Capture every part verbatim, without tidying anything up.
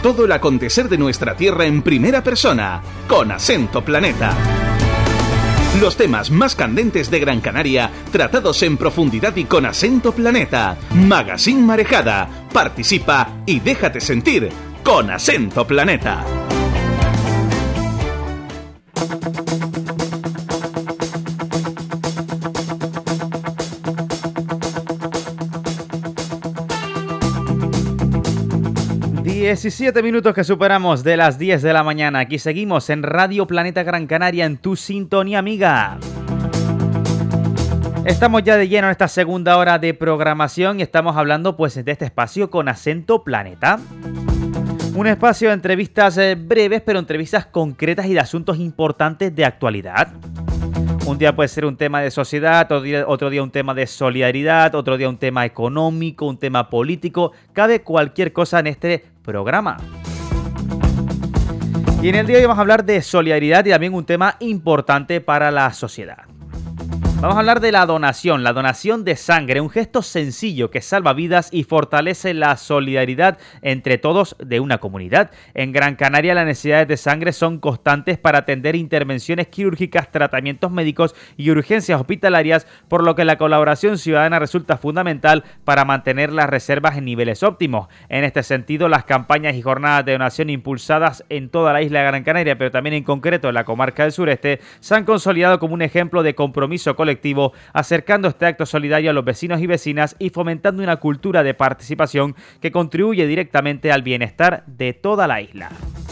todo el acontecer de nuestra tierra en primera persona, con Acento Planeta. Los temas más candentes de Gran Canaria, tratados en profundidad y con Acento Planeta. Magazine Marejada. Participa y déjate sentir con Acento Planeta. diecisiete minutos que superamos de las diez de la mañana. Aquí seguimos en Radio Planeta Gran Canaria, en tu sintonía amiga. Estamos ya de lleno en esta segunda hora de programación y estamos hablando pues de este espacio con Acento Planeta. Un espacio de entrevistas eh, breves, pero entrevistas concretas y de asuntos importantes de actualidad. Un día puede ser un tema de sociedad, otro día, otro día un tema de solidaridad, otro día un tema económico, un tema político. Cabe cualquier cosa en este programa. Y en el día de hoy vamos a hablar de solidaridad y también un tema importante para la sociedad. Vamos a hablar de la donación, la donación de sangre, un gesto sencillo que salva vidas y fortalece la solidaridad entre todos de una comunidad. En Gran Canaria las necesidades de sangre son constantes para atender intervenciones quirúrgicas, tratamientos médicos y urgencias hospitalarias, por lo que la colaboración ciudadana resulta fundamental para mantener las reservas en niveles óptimos. En este sentido, las campañas y jornadas de donación impulsadas en toda la isla de Gran Canaria, pero también en concreto en la comarca del sureste, se han consolidado como un ejemplo de compromiso colectivo, acercando este acto solidario a los vecinos y vecinas y fomentando una cultura de participación que contribuye directamente al bienestar de toda la isla.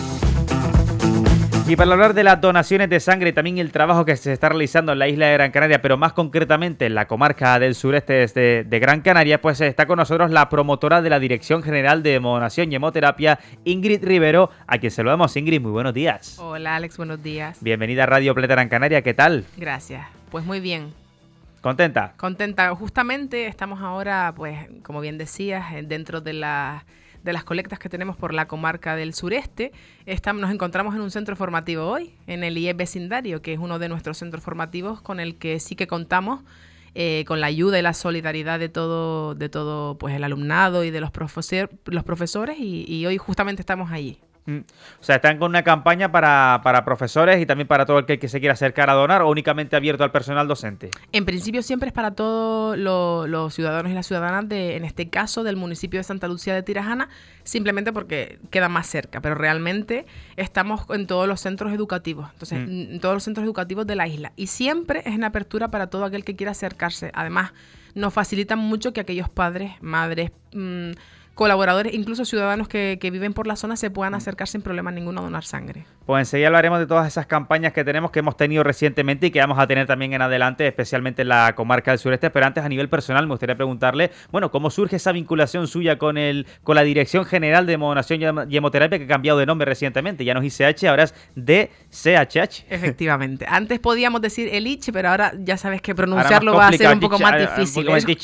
Y para hablar de las donaciones de sangre y también el trabajo que se está realizando en la isla de Gran Canaria, pero más concretamente en la comarca del sureste de, de Gran Canaria, pues está con nosotros la promotora de la Dirección General de Hemodonación y Hemoterapia, Ingrid Rivero, a quien saludamos. Ingrid, muy buenos días. Hola Alex, buenos días. Bienvenida a Radio Planeta Gran Canaria, ¿qué tal? Gracias, pues muy bien. ¿Contenta? Contenta. Justamente estamos ahora, pues, como bien decías, dentro de, la, de las colectas que tenemos por la comarca del sureste. Estamos, nos encontramos en un centro formativo hoy, en el I E Vecindario, que es uno de nuestros centros formativos con el que sí que contamos eh, con la ayuda y la solidaridad de todo, de todo pues, el alumnado y de los, profesor, los profesores y, y hoy justamente estamos allí. O sea, están con una campaña para, para profesores y también para todo el que, que se quiera acercar a donar, o únicamente abierto al personal docente. En principio siempre es para todos lo, los ciudadanos y las ciudadanas, de, en este caso del municipio de Santa Lucía de Tirajana, simplemente porque queda más cerca, pero realmente estamos en todos los centros educativos, entonces mm. en todos los centros educativos de la isla, y siempre es en apertura para todo aquel que quiera acercarse. Además, nos facilitan mucho que aquellos padres, madres, mmm, colaboradores, incluso ciudadanos que, que viven por la zona se puedan acercar sin problema ninguno a donar sangre. Pues enseguida hablaremos de todas esas campañas que tenemos, que hemos tenido recientemente y que vamos a tener también en adelante, especialmente en la comarca del sureste. Pero antes, a nivel personal, me gustaría preguntarle, bueno, ¿cómo surge esa vinculación suya con el con la Dirección General de Hemodonación y Hemoterapia, que ha cambiado de nombre recientemente? Ya no es I C H, ahora es D C H H. Efectivamente. Antes podíamos decir el I C H, pero ahora ya sabes que pronunciarlo va a ser un poco más difícil.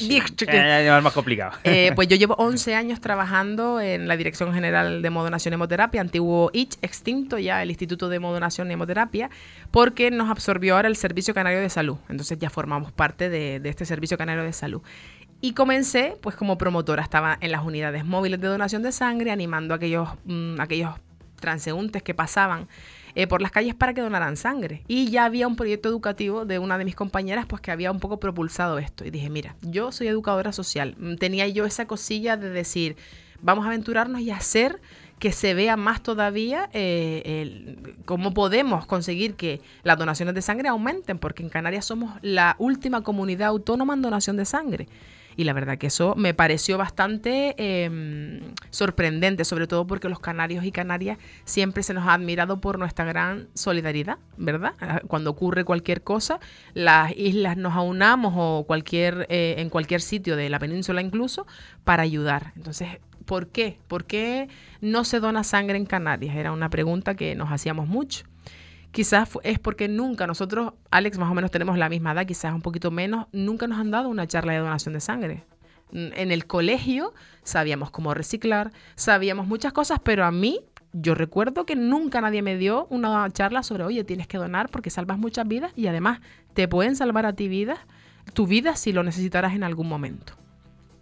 Es más complicado. Eh, pues yo llevo once años trabajando en la Dirección General de Hemodonación y Hemoterapia, antiguo I C H, extinto ya el Instituto de Hemodonación y Hemoterapia, porque nos absorbió ahora el Servicio Canario de Salud. Entonces ya formamos parte de, de este Servicio Canario de Salud. Y comencé pues como promotora, estaba en las unidades móviles de donación de sangre, animando a aquellos, mmm, aquellos transeúntes que pasaban eh, por las calles para que donaran sangre. Y ya había un proyecto educativo de una de mis compañeras pues que había un poco propulsado esto. Y dije, mira, yo soy educadora social. Tenía yo esa cosilla de decir, vamos a aventurarnos y hacer que se vea más todavía eh, el, cómo podemos conseguir que las donaciones de sangre aumenten, porque en Canarias somos la última comunidad autónoma en donación de sangre. Y la verdad que eso me pareció bastante eh, sorprendente, sobre todo porque los canarios y canarias siempre se nos ha admirado por nuestra gran solidaridad, ¿verdad? Cuando ocurre cualquier cosa, las islas nos aunamos o cualquier eh, en cualquier sitio de la península incluso para ayudar. Entonces, ¿por qué? ¿Por qué no se dona sangre en Canarias? Era una pregunta que nos hacíamos mucho. Quizás es porque nunca, nosotros, Alex, más o menos tenemos la misma edad, quizás un poquito menos, nunca nos han dado una charla de donación de sangre. En el colegio sabíamos cómo reciclar, sabíamos muchas cosas, pero a mí, yo recuerdo que nunca nadie me dio una charla sobre, oye, tienes que donar porque salvas muchas vidas y además te pueden salvar a ti vidas, tu vida si lo necesitarás en algún momento.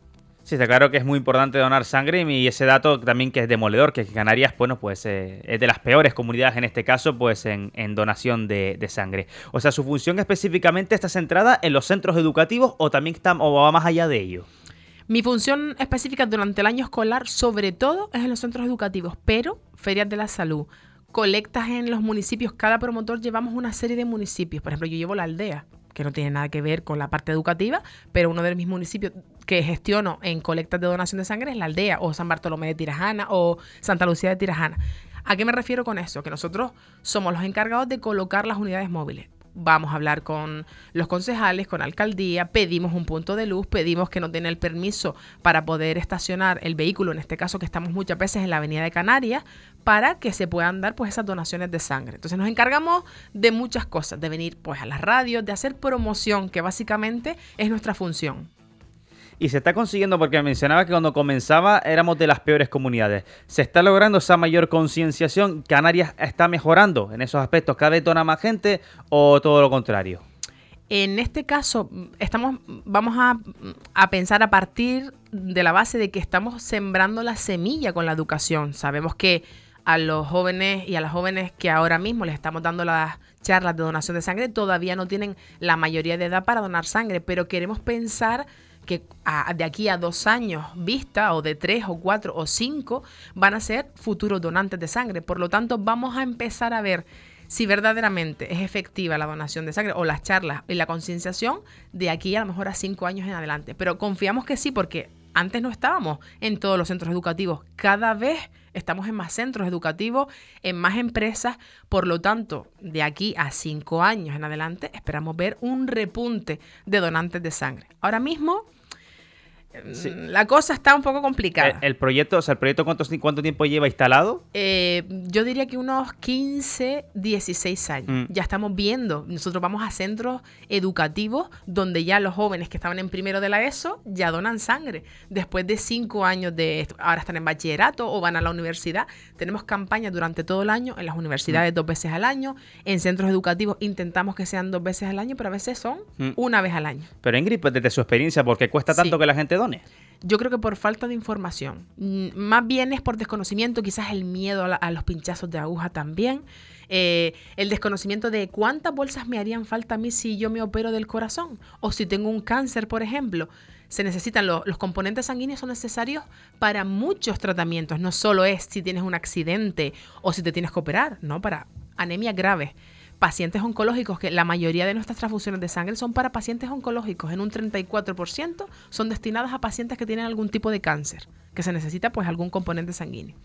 Sí, está claro que es muy importante donar sangre y ese dato también que es demoledor, que Canarias, bueno, pues eh, es de las peores comunidades en este caso, pues en, en donación de, de sangre. O sea, su función específicamente está centrada en los centros educativos o también está, o va más allá de ello. Mi función específica durante el año escolar, sobre todo, es en los centros educativos, pero ferias de la salud, colectas en los municipios. Cada promotor llevamos una serie de municipios. Por ejemplo, yo llevo la aldea, que no tiene nada que ver con la parte educativa, pero uno de mis municipios que gestiono en colectas de donación de sangre es la aldea, o San Bartolomé de Tirajana, o Santa Lucía de Tirajana. ¿A qué me refiero con eso? Que nosotros somos los encargados de colocar las unidades móviles. Vamos a hablar con los concejales, con la alcaldía, pedimos un punto de luz, pedimos que nos den el permiso para poder estacionar el vehículo, en este caso que estamos muchas veces en la Avenida de Canarias, para que se puedan dar pues esas donaciones de sangre. Entonces nos encargamos de muchas cosas, de venir pues a las radios, de hacer promoción, que básicamente es nuestra función. Y se está consiguiendo, porque mencionaba que cuando comenzaba éramos de las peores comunidades. ¿Se está logrando esa mayor concienciación? ¿Canarias está mejorando en esos aspectos? ¿Cada vez dona más gente o todo lo contrario? En este caso, estamos, vamos a, a pensar a partir de la base de que estamos sembrando la semilla con la educación. Sabemos que a los jóvenes y a las jóvenes que ahora mismo les estamos dando las charlas de donación de sangre todavía no tienen la mayoría de edad para donar sangre, pero queremos pensar que a, de aquí a dos años vista, o de tres o cuatro o cinco, van a ser futuros donantes de sangre. Por lo tanto, vamos a empezar a ver si verdaderamente es efectiva la donación de sangre o las charlas y la concienciación de aquí a lo mejor a cinco años en adelante. Pero confiamos que sí, porque antes no estábamos en todos los centros educativos. Cada vez estamos en más centros educativos, en más empresas. Por lo tanto, de aquí a cinco años en adelante, esperamos ver un repunte de donantes de sangre. Ahora mismo, sí, la cosa está un poco complicada. El, el proyecto, o sea, ¿el proyecto cuánto, cuánto tiempo lleva instalado? Eh, yo diría que unos quince, dieciséis años. Mm. Ya estamos viendo, nosotros vamos a centros educativos donde ya los jóvenes que estaban en primero de la ESO ya donan sangre. Después de cinco años de, ahora están en bachillerato o van a la universidad. Tenemos campañas durante todo el año, en las universidades mm. dos veces al año, en centros educativos intentamos que sean dos veces al año, pero a veces son mm. una vez al año. Pero Ingrid, pues desde su experiencia, ¿por qué cuesta tanto sí. que la gente done? Yo creo que por falta de información. Más bien es por desconocimiento, quizás el miedo a, la, a los pinchazos de aguja también. Eh, el desconocimiento de cuántas bolsas me harían falta a mí si yo me opero del corazón. O si tengo un cáncer, por ejemplo. Se necesitan, lo, los componentes sanguíneos son necesarios para muchos tratamientos. No solo es si tienes un accidente o si te tienes que operar, no, para anemias graves. Pacientes oncológicos, que la mayoría de nuestras transfusiones de sangre son para pacientes oncológicos, en un treinta y cuatro por ciento son destinadas a pacientes que tienen algún tipo de cáncer, que se necesita pues algún componente sanguíneo.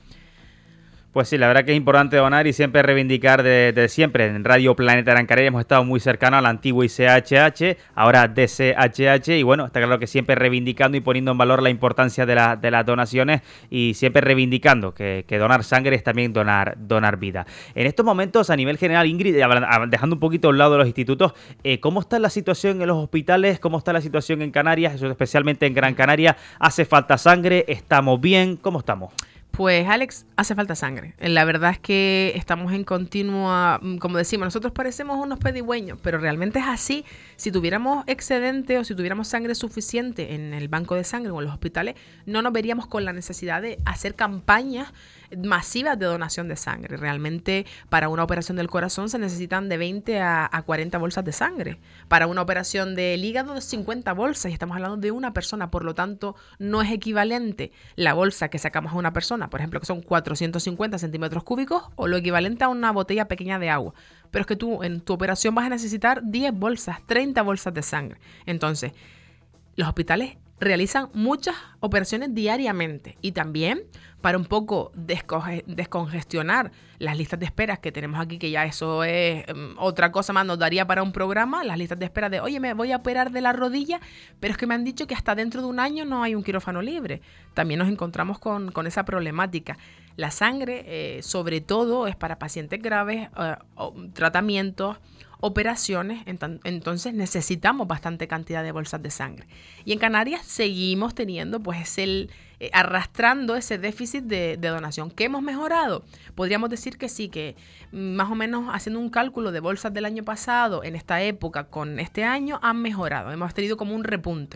Pues sí, la verdad que es importante donar y siempre reivindicar de, de siempre. En Radio Planeta Gran Canaria hemos estado muy cercanos al antiguo I C H H, ahora D C H H, y bueno, está claro que siempre reivindicando y poniendo en valor la importancia de, la, de las donaciones y siempre reivindicando que, que donar sangre es también donar, donar vida. En estos momentos, a nivel general, Ingrid, dejando un poquito a un lado los institutos, eh, ¿cómo está la situación en los hospitales? ¿Cómo está la situación en Canarias? Eso especialmente en Gran Canaria. ¿Hace falta sangre? ¿Estamos bien? ¿Cómo estamos? Pues, Alex, hace falta sangre. La verdad es que estamos en continua, como decimos, nosotros parecemos unos pedigüeños, pero realmente es así. Si tuviéramos excedente o si tuviéramos sangre suficiente en el banco de sangre o en los hospitales, no nos veríamos con la necesidad de hacer campañas masivas de donación de sangre. Realmente, para una operación del corazón se necesitan de veinte a cuarenta bolsas de sangre. Para una operación del hígado, de cincuenta bolsas, y estamos hablando de una persona. Por lo tanto, no es equivalente la bolsa que sacamos a una persona, por ejemplo, que son cuatrocientos cincuenta centímetros cúbicos, o lo equivalente a una botella pequeña de agua. Pero es que tú en tu operación vas a necesitar diez bolsas, treinta bolsas de sangre. Entonces, los hospitales realizan muchas operaciones diariamente, y también para un poco desconge- descongestionar las listas de esperas que tenemos aquí, que ya eso es um, otra cosa más, nos daría para un programa, las listas de espera de, oye, me voy a operar de la rodilla, pero es que me han dicho que hasta dentro de un año no hay un quirófano libre. También nos encontramos con, con esa problemática. La sangre, eh, sobre todo, es para pacientes graves, uh, tratamientos, operaciones, entonces necesitamos bastante cantidad de bolsas de sangre. Y en Canarias seguimos teniendo, pues, el eh, arrastrando ese déficit de, de donación. ¿Qué hemos mejorado? Podríamos decir que sí, que más o menos haciendo un cálculo de bolsas del año pasado, en esta época con este año, han mejorado. Hemos tenido como un repunte.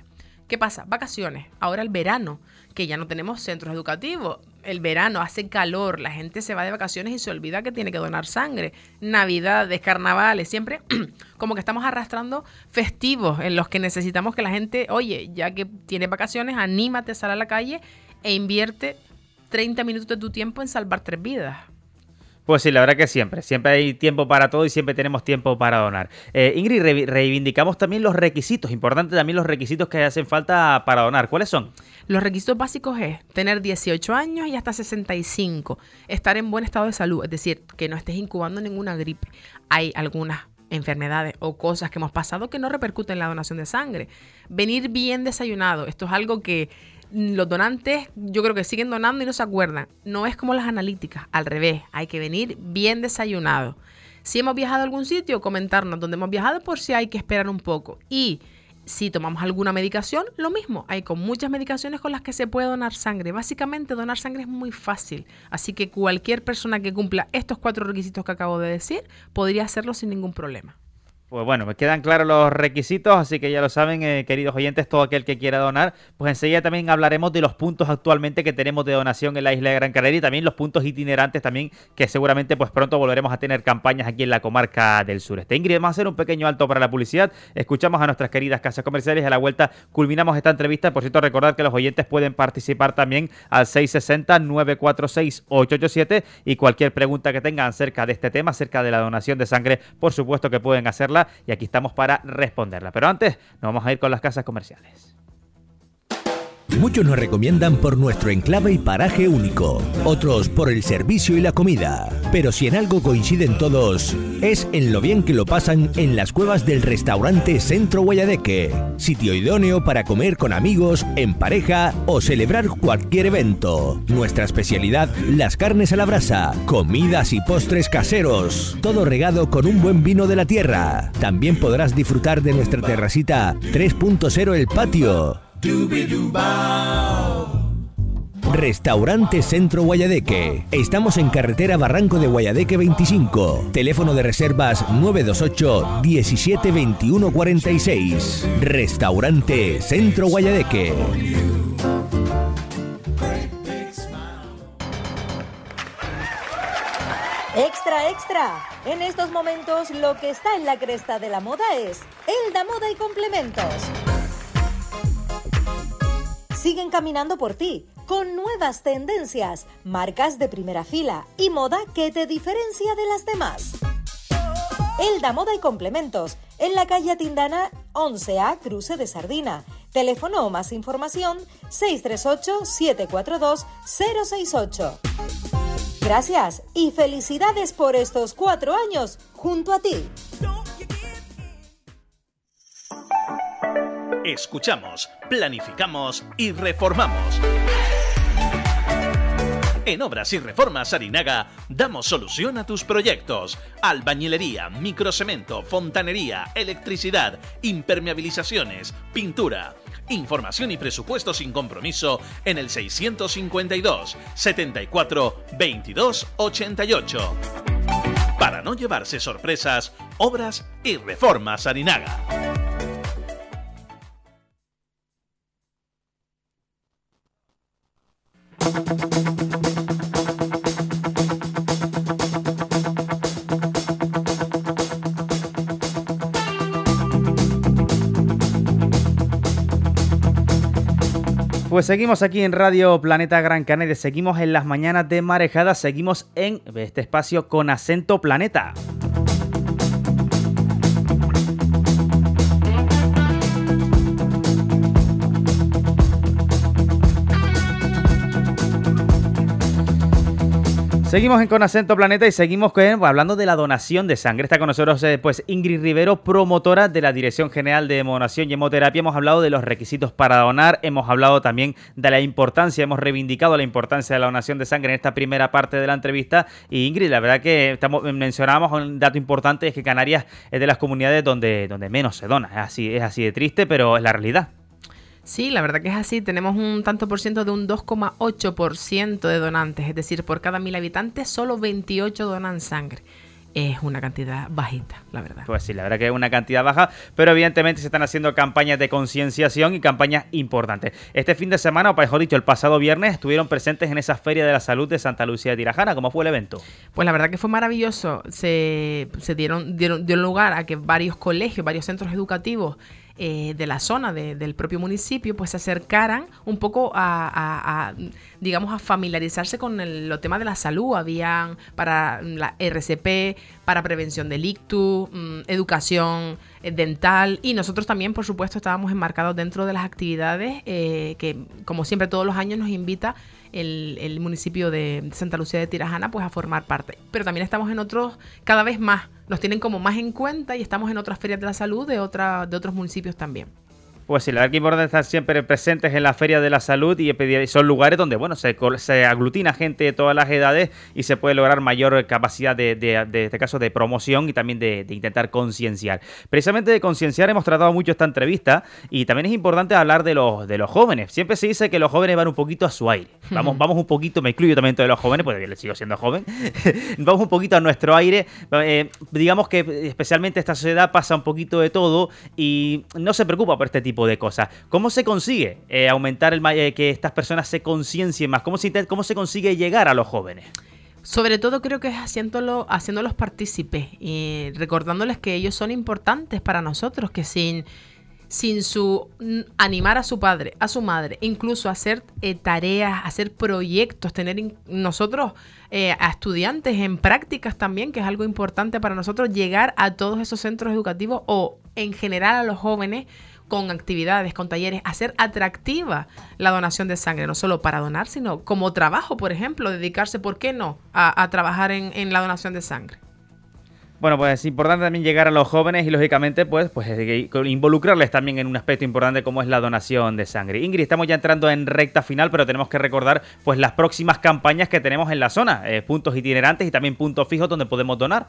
¿Qué pasa? Vacaciones. Ahora el verano, que ya no tenemos centros educativos. El verano hace calor, la gente se va de vacaciones y se olvida que tiene que donar sangre. Navidades, carnavales, siempre como que estamos arrastrando festivos en los que necesitamos que la gente, oye, ya que tienes vacaciones, anímate, sal a la calle e invierte treinta minutos de tu tiempo en salvar tres vidas. Pues sí, la verdad que siempre, siempre hay tiempo para todo y siempre tenemos tiempo para donar. Eh, Ingrid, re- reivindicamos también los requisitos, importante también los requisitos que hacen falta para donar. ¿Cuáles son? Los requisitos básicos es tener dieciocho años y hasta sesenta y cinco, estar en buen estado de salud, es decir, que no estés incubando ninguna gripe. Hay algunas enfermedades o cosas que hemos pasado que no repercuten en la donación de sangre. Venir bien desayunado, esto es algo que los donantes yo creo que siguen donando y no se acuerdan. No es como las analíticas, al revés, hay que venir bien desayunado. Si hemos viajado a algún sitio, comentarnos dónde hemos viajado por si hay que esperar un poco. Y si tomamos alguna medicación, lo mismo. Hay con muchas medicaciones con las que se puede donar sangre. Básicamente donar sangre es muy fácil. Así que cualquier persona que cumpla estos cuatro requisitos que acabo de decir podría hacerlo sin ningún problema. Pues bueno, me quedan claros los requisitos, así que ya lo saben, eh, queridos oyentes, todo aquel que quiera donar, pues enseguida también hablaremos de los puntos actualmente que tenemos de donación en la isla de Gran Canaria y también los puntos itinerantes también, que seguramente pues pronto volveremos a tener campañas aquí en la comarca del sureste. Ingrid, vamos a hacer un pequeño alto para la publicidad, escuchamos a nuestras queridas casas comerciales y a la vuelta culminamos esta entrevista. Por cierto, recordar que los oyentes pueden participar también al seis seis cero, nueve cuatro seis, ocho ocho siete y cualquier pregunta que tengan acerca de este tema, acerca de la donación de sangre, por supuesto que pueden hacerla y aquí estamos para responderla. Pero antes nos vamos a ir con las casas comerciales. Muchos nos recomiendan por nuestro enclave y paraje único, otros por el servicio y la comida. Pero si en algo coinciden todos, es en lo bien que lo pasan en las cuevas del restaurante Centro Guayadeque. Sitio idóneo para comer con amigos, en pareja o celebrar cualquier evento. Nuestra especialidad, las carnes a la brasa, comidas y postres caseros. Todo regado con un buen vino de la tierra. También podrás disfrutar de nuestra terracita tres punto cero El Patio. Restaurante Centro Guayadeque. Estamos en carretera Barranco de Guayadeque veinticinco. Teléfono de reservas nueve dos ocho, diecisiete, veintiuno, cuarenta y seis. Restaurante Centro Guayadeque. Extra, extra. En estos momentos lo que está en la cresta de la moda es Elda Moda y Complementos. Siguen caminando por ti, con nuevas tendencias, marcas de primera fila y moda que te diferencia de las demás. Elda Moda y Complementos, en la calle Tindana once A, Cruce de Sardina. Teléfono o más información seis tres ocho, siete cuatro dos, cero seis ocho. Gracias y felicidades por estos cuatro años junto a ti. Escuchamos, planificamos y reformamos. En Obras y Reformas Arinaga damos solución a tus proyectos. Albañilería, microcemento, fontanería, electricidad, impermeabilizaciones, pintura. Información y presupuesto sin compromiso en el seiscientos cincuenta y dos, setenta y cuatro, veintidós, ochenta y ocho. Para no llevarse sorpresas, Obras y Reformas Arinaga. Pues seguimos aquí en Radio Planeta Gran Canaria, seguimos en las mañanas de Marejada, seguimos en este espacio con acento Planeta. Seguimos en Con Acento Planeta y seguimos con, hablando de la donación de sangre. Está con nosotros eh, pues Ingrid Rivero, promotora de la Dirección General de Hemodonación y Hemoterapia. Hemos hablado de los requisitos para donar, hemos hablado también de la importancia, hemos reivindicado la importancia de la donación de sangre en esta primera parte de la entrevista. Y Ingrid, la verdad que estamos, mencionábamos un dato importante, es que Canarias es de las comunidades donde, donde menos se dona. Es así, es así de triste, pero es la realidad. Sí, la verdad que es así. Tenemos un tanto por ciento de un dos coma ocho por ciento de donantes. Es decir, por cada mil habitantes, solo veintiocho donan sangre. es una cantidad bajita, la verdad. Pues sí, la verdad que es una cantidad baja, pero evidentemente se están haciendo campañas de concienciación y campañas importantes. Este fin de semana, o mejor dicho, el pasado viernes, estuvieron presentes en esa Feria de la Salud de Santa Lucía de Tirajana. ¿Cómo fue el evento? Pues la verdad que fue maravilloso. Se, se dieron, dieron, dio lugar a que varios colegios, varios centros educativos Eh, de la zona de, del propio municipio pues se acercaran un poco a, a, a digamos a familiarizarse con el, los temas de la salud. Habían para la R C P, para prevención del ictus, mmm, educación eh, dental, y nosotros también por supuesto estábamos enmarcados dentro de las actividades eh, que como siempre todos los años nos invita el, el municipio de Santa Lucía de Tirajana pues a formar parte. Pero también estamos en otros, cada vez más nos tienen como más en cuenta, y estamos en otras ferias de la salud de, otra, de otros municipios también. Pues sí, la verdad que es importante estar siempre presentes en la Feria de la Salud, y son lugares donde bueno se, se aglutina gente de todas las edades y se puede lograr mayor capacidad de, de, de este caso de promoción y también de, de intentar concienciar. Precisamente de concienciar hemos tratado mucho esta entrevista, y también es importante hablar de los, de los jóvenes. Siempre se dice que los jóvenes van un poquito a su aire. Vamos, vamos un poquito, me incluyo también de los jóvenes, porque yo sigo siendo joven. Vamos un poquito a nuestro aire. Eh, digamos que especialmente esta sociedad pasa un poquito de todo y no se preocupa por este tipo de cosas. ¿Cómo se consigue eh, aumentar el eh, que estas personas se conciencien más? ¿Cómo se, ¿Cómo se consigue llegar a los jóvenes? Sobre todo creo que es haciéndolo, haciéndolos partícipes y recordándoles que ellos son importantes para nosotros, que sin, sin su animar a su padre, a su madre, incluso hacer eh, tareas, hacer proyectos, tener in, nosotros eh, a estudiantes en prácticas también, que es algo importante para nosotros, llegar a todos esos centros educativos o en general a los jóvenes con actividades, con talleres, hacer atractiva la donación de sangre, no solo para donar, sino como trabajo, por ejemplo, dedicarse, ¿por qué no?, a, a trabajar en, en la donación de sangre. Bueno, pues es importante también llegar a los jóvenes y lógicamente pues, pues involucrarles también en un aspecto importante como es la donación de sangre. Ingrid, estamos ya entrando en recta final, pero tenemos que recordar pues las próximas campañas que tenemos en la zona, eh, puntos itinerantes y también puntos fijos donde podemos donar.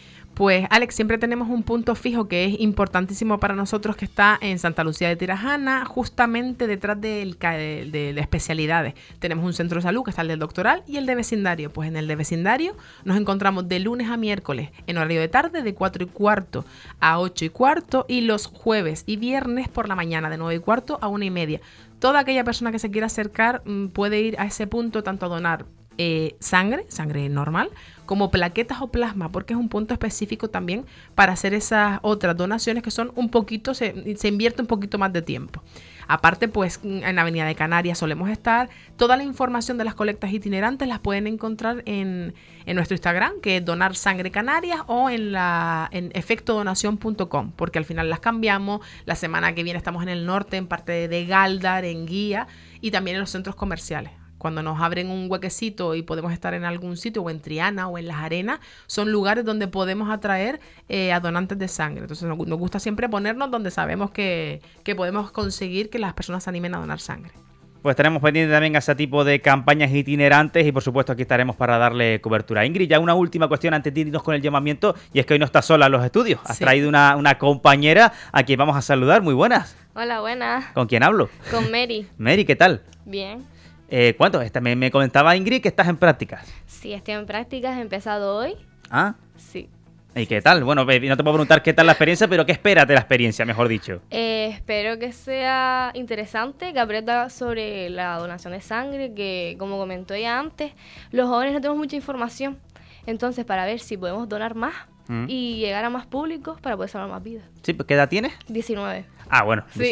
Pues Alex, siempre tenemos un punto fijo que es importantísimo para nosotros, que está en Santa Lucía de Tirajana, justamente detrás del, de, de, de especialidades. Tenemos un centro de salud que está el del doctoral y el de vecindario. Pues en el de vecindario nos encontramos de lunes a miércoles en horario de tarde de cuatro y cuarto a ocho y cuarto, y los jueves y viernes por la mañana de nueve y cuarto a una y media. Toda aquella persona que se quiera acercar mmm, puede ir a ese punto tanto a donar Eh, sangre, sangre normal, como plaquetas o plasma, porque es un punto específico también para hacer esas otras donaciones que son un poquito, se, se invierte un poquito más de tiempo. Aparte, pues en Avenida de Canarias solemos estar. Toda la información de las colectas itinerantes las pueden encontrar en, en nuestro Instagram, que es Donar Sangre Canarias, o en la en efecto donación punto com, porque al final las cambiamos. La semana que viene estamos en el norte, en parte de Galdar, en Guía, y también en los centros comerciales. Cuando nos abren un huequecito y podemos estar en algún sitio, o en Triana o en Las Arenas, son lugares donde podemos atraer eh, a donantes de sangre. Entonces nos, nos gusta siempre ponernos donde sabemos que, que podemos conseguir que las personas se animen a donar sangre. Pues tenemos pendiente también a ese tipo de campañas itinerantes y por supuesto aquí estaremos para darle cobertura. Ingrid, ya una última cuestión antes de irnos con el llamamiento, y es que hoy no estás sola en los estudios. Has sí. traído una, una compañera a quien vamos a saludar. Muy buenas. Hola, buenas. ¿Con quién hablo? Con Mary. Mary, ¿qué tal? Bien. Eh, ¿Cuánto? Esta, me, me comentaba Ingrid que estás en prácticas. Sí, estoy en prácticas, he empezado hoy. ¿Ah? Sí. ¿Y qué tal? Bueno, no te puedo preguntar qué tal la experiencia, pero ¿qué esperas de la experiencia, mejor dicho? Eh, espero que sea interesante, que aprenda sobre la donación de sangre, que como comentó ya antes, los jóvenes no tenemos mucha información. Entonces, para ver si podemos donar más mm. y llegar a más públicos para poder salvar más vidas. Sí, ¿qué edad tienes? diecinueve. Ah, bueno. Sí.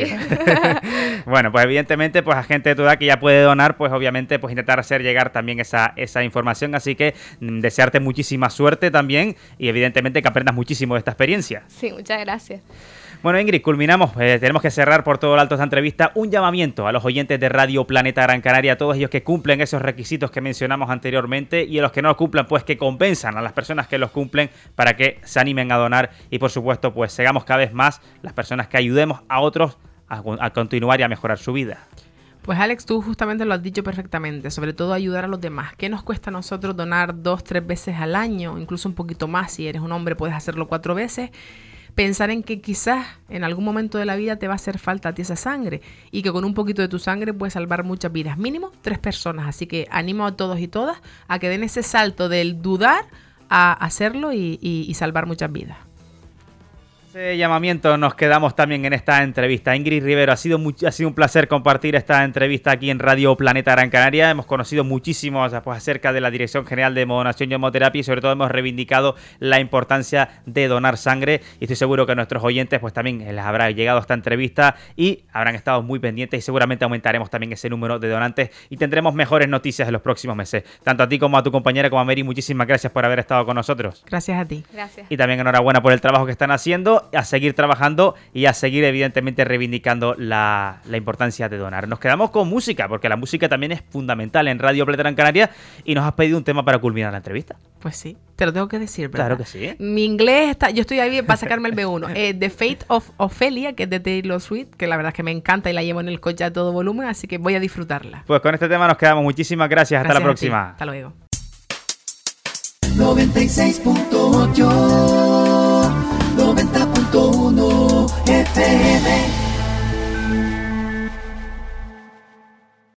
Bueno, pues evidentemente, pues a gente de tu edad que ya puede donar, pues obviamente pues intentar hacer llegar también esa, esa información. Así que mm, desearte muchísima suerte también y evidentemente que aprendas muchísimo de esta experiencia. Sí, muchas gracias. Bueno, Ingrid, culminamos. Eh, tenemos que cerrar por todo lo alto esta entrevista. Un llamamiento a los oyentes de Radio Planeta Gran Canaria, a todos ellos que cumplen esos requisitos que mencionamos anteriormente y a los que no los cumplan, pues que compensan a las personas que los cumplen para que se animen a donar y, por supuesto, pues seamos cada vez más las personas que ayudemos a otros a, a continuar y a mejorar su vida. Pues Alex, tú justamente lo has dicho perfectamente, sobre todo ayudar a los demás. ¿Qué nos cuesta a nosotros donar dos, tres veces al año? Incluso un poquito más, si eres un hombre puedes hacerlo cuatro veces. Pensar en que quizás en algún momento de la vida te va a hacer falta a ti esa sangre y que con un poquito de tu sangre puedes salvar muchas vidas, mínimo tres personas. Así que animo a todos y todas a que den ese salto del dudar a hacerlo y, y, y salvar muchas vidas. Ese llamamiento nos quedamos también en esta entrevista. Ingrid Rivero, ha sido, muy, ha sido un placer compartir esta entrevista aquí en Radio Planeta Gran Canaria. Hemos conocido muchísimo pues, acerca de la Dirección General de Hemodonación y Hemoterapia y sobre todo hemos reivindicado la importancia de donar sangre y estoy seguro que a nuestros oyentes pues también les habrá llegado esta entrevista y habrán estado muy pendientes y seguramente aumentaremos también ese número de donantes y tendremos mejores noticias en los próximos meses. Tanto a ti como a tu compañera como a Mary, muchísimas gracias por haber estado con nosotros. Gracias a ti. Gracias. Y también enhorabuena por el trabajo que están haciendo, a seguir trabajando y a seguir evidentemente reivindicando la, la importancia de donar. Nos quedamos con música, porque la música también es fundamental en Radio Planeta Gran Canaria y nos has pedido un tema para culminar la entrevista. Pues sí, te lo tengo que decir, ¿verdad? Claro que sí. Mi inglés está, yo estoy ahí para sacarme el B uno. Eh, The Fate of Ophelia, que es de Taylor Swift, que la verdad es que me encanta y la llevo en el coche a todo volumen, así que voy a disfrutarla. Pues con este tema nos quedamos. Muchísimas gracias. Hasta Gracias la próxima. a ti. Hasta luego. noventa y seis punto ocho, noventa punto uno F M.